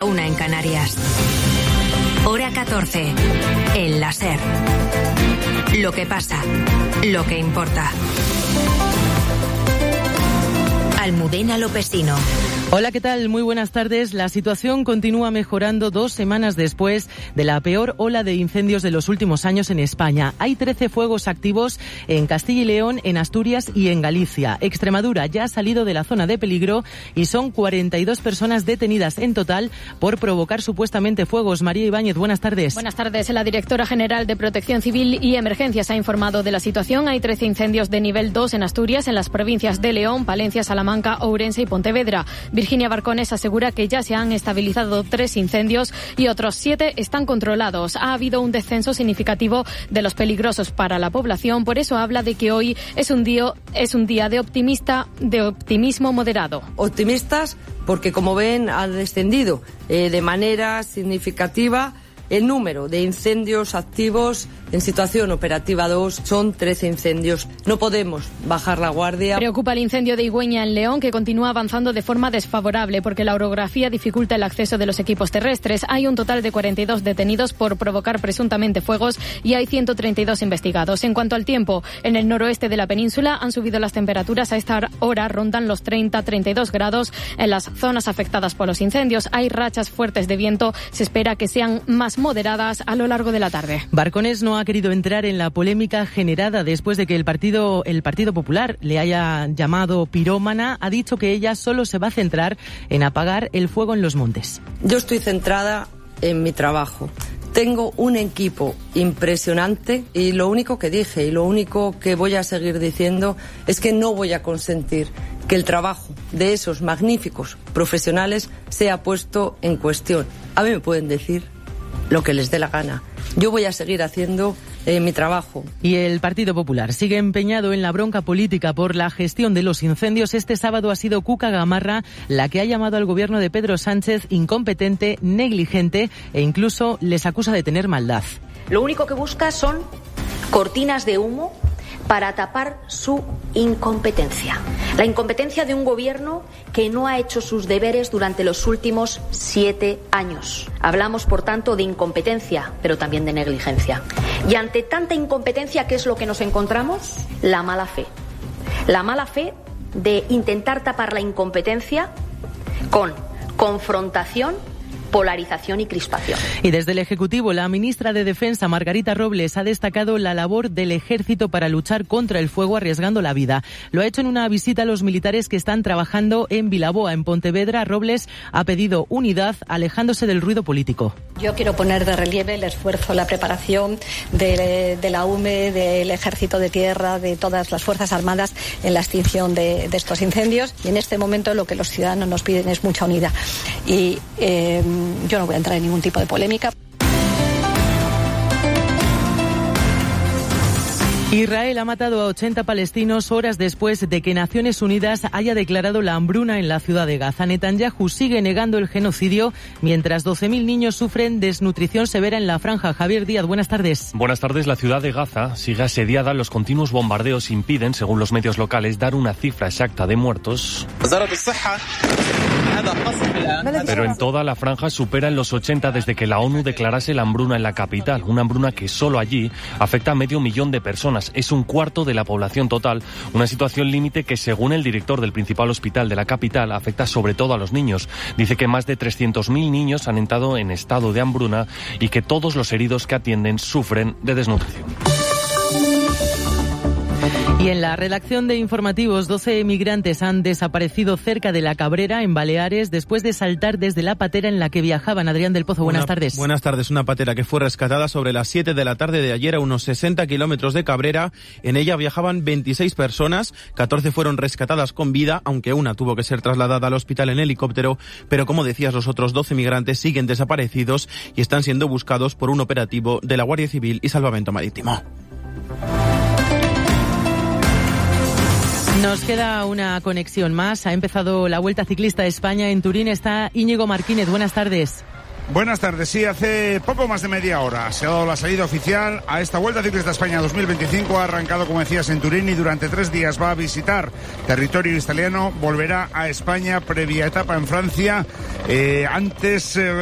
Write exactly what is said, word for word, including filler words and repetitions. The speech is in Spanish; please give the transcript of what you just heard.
una en Canarias. Hora catorce. El la SER. Lo que pasa, lo que importa. Almudena Lopesino. Hola, ¿qué tal? Muy buenas tardes. La situación continúa mejorando dos semanas después de la peor ola de incendios de los últimos años en España. Hay trece fuegos activos en Castilla y León, en Asturias y en Galicia. Extremadura ya ha salido de la zona de peligro y son cuarenta y dos personas detenidas en total por provocar supuestamente fuegos. María Ibáñez, buenas tardes. Buenas tardes. La directora general de Protección Civil y Emergencias ha informado de la situación. Hay trece incendios de nivel dos en Asturias, en las provincias de León, Palencia, Salamanca, Ourense y Pontevedra. Virginia Barcones asegura que ya se han estabilizado tres incendios y otros siete están controlados. Ha habido un descenso significativo de los peligrosos para la población. Por eso habla de que hoy es un día, es un día de optimista, de optimismo moderado. Optimistas porque, como ven, ha descendido eh, de manera significativa el número de incendios activos en situación operativa dos. Son trece incendios. No podemos bajar la guardia. Preocupa el incendio de Igüeña en León, que continúa avanzando de forma desfavorable porque la orografía dificulta el acceso de los equipos terrestres. Hay un total de cuarenta y dos detenidos por provocar presuntamente fuegos y hay ciento treinta y dos investigados. En cuanto al tiempo, en el noroeste de la península han subido las temperaturas. A esta hora rondan los treinta a treinta y dos grados en las zonas afectadas por los incendios. Hay rachas fuertes de viento. Se espera que sean más moderadas a lo largo de la tarde. Barcones no ha querido entrar en la polémica generada después de que el Partido, el Partido Popular le haya llamado pirómana. Ha dicho que ella solo se va a centrar en apagar el fuego en los montes. Yo estoy centrada en mi trabajo. Tengo un equipo impresionante y lo único que dije y lo único que voy a seguir diciendo es que no voy a consentir que el trabajo de esos magníficos profesionales sea puesto en cuestión. A mí me pueden decir lo que les dé la gana. Yo voy a seguir haciendo eh, mi trabajo. Y el Partido Popular sigue empeñado en la bronca política por la gestión de los incendios. Este sábado ha sido Cuca Gamarra la que ha llamado al gobierno de Pedro Sánchez incompetente, negligente e incluso les acusa de tener maldad. Lo único que busca son cortinas de humo para tapar su incompetencia. La incompetencia de un gobierno que no ha hecho sus deberes durante los últimos siete años. Hablamos, por tanto, de incompetencia, pero también de negligencia. Y ante tanta incompetencia, ¿qué es lo que nos encontramos? La mala fe. La mala fe de intentar tapar la incompetencia con confrontación, polarización y crispación. Y desde el Ejecutivo, la ministra de Defensa, Margarita Robles, ha destacado la labor del Ejército para luchar contra el fuego arriesgando la vida. Lo ha hecho en una visita a los militares que están trabajando en Vilaboa, en Pontevedra. Robles ha pedido unidad, alejándose del ruido político. Yo quiero poner de relieve el esfuerzo, la preparación de, de la U M E, del Ejército de Tierra, de todas las Fuerzas Armadas en la extinción de, de estos incendios. Y en este momento lo que los ciudadanos nos piden es mucha unidad. Y eh, yo no voy a entrar en ningún tipo de polémica. Israel ha matado a ochenta palestinos horas después de que Naciones Unidas haya declarado la hambruna en la ciudad de Gaza. Netanyahu sigue negando el genocidio, mientras doce mil niños sufren desnutrición severa en la franja. Javier Díaz, buenas tardes. Buenas tardes. La ciudad de Gaza sigue asediada. Los continuos bombardeos impiden, según los medios locales, dar una cifra exacta de muertos. Pero en toda la franja superan los ochenta desde que la ONU declarase la hambruna en la capital. Una hambruna que solo allí afecta a medio millón de personas. Es un cuarto de la población total. Una situación límite que, según el director del principal hospital de la capital, afecta sobre todo a los niños. Dice que más de trescientos mil niños han entrado en estado de hambruna y que todos los heridos que atienden sufren de desnutrición. Y en la redacción de informativos, doce emigrantes han desaparecido cerca de La Cabrera, en Baleares, después de saltar desde la patera en la que viajaban. Adrián del Pozo, buenas una, tardes. Buenas tardes. Una patera que fue rescatada sobre las siete de la tarde de ayer a unos sesenta kilómetros de Cabrera. En ella viajaban veintiséis personas, catorce fueron rescatadas con vida, aunque una tuvo que ser trasladada al hospital en helicóptero. Pero como decías, los otros doce migrantes siguen desaparecidos y están siendo buscados por un operativo de la Guardia Civil y Salvamento Marítimo. Nos queda una conexión más. Ha empezado la Vuelta Ciclista de España. En Turín está Íñigo Martínez. Buenas tardes. Buenas tardes. Sí, hace poco más de media hora se ha dado la salida oficial a esta Vuelta Ciclista España dos mil veinticinco. Ha arrancado, como decías, en Turín y durante tres días va a visitar territorio italiano. Volverá a España, previa etapa en Francia. Eh, antes... Eh,